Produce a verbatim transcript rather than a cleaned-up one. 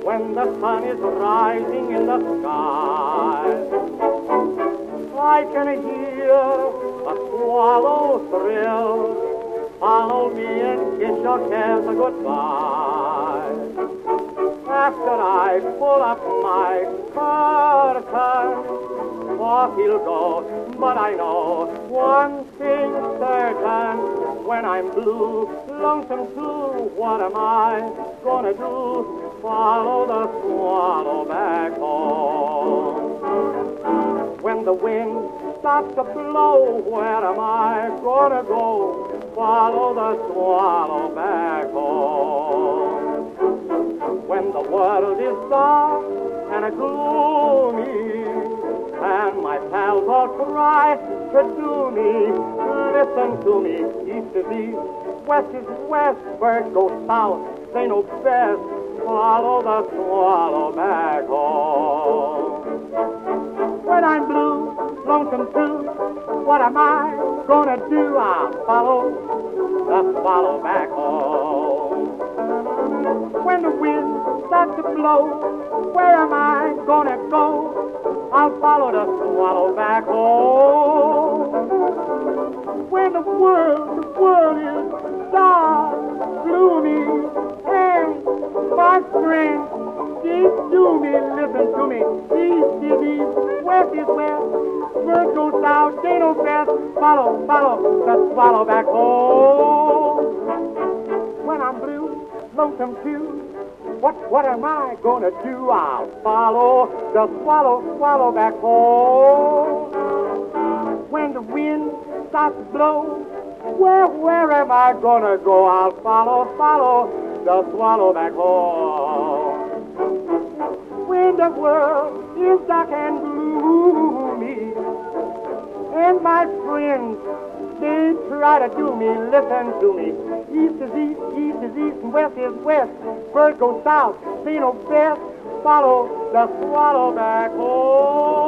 when the sun is rising in the sky. I can hear a swallow thrill. Follow me and kiss your cares goodbye. After I pull up my curtain, off he'll go, but I know one thing certain. When I'm blue, lonesome too, what am I gonna do? Follow the swallow back home. When the wind starts to blow, where am I gonna go? Follow the swallow back home. When the world is dark and gloomy, and my pals all try to do me, listen to me. East is east, west is west, birds go south, they know best. Follow the swallow back home. When I'm blue, lonesome too, what am I gonna do? I'll follow the swallow back home. When the wind starts to blow, where am I gonna go? I'll follow the swallow back home. When the world, the world is dark, gloomy, and my friend, east to me, listen to me. East is east, west is west, bird goes south, they know best. Follow, follow the swallow back home. When I'm blue, lonesome too, What, what am I gonna do? I'll follow the swallow, swallow back home. When the wind starts to blow, where, where am I gonna go? I'll follow, follow the swallow back home. When the world is dark and gloomy, and my friends, they try to do me, listen to me. East is east, east is east, and west is west. Bird goes south, see no best. Follow the swallow back home.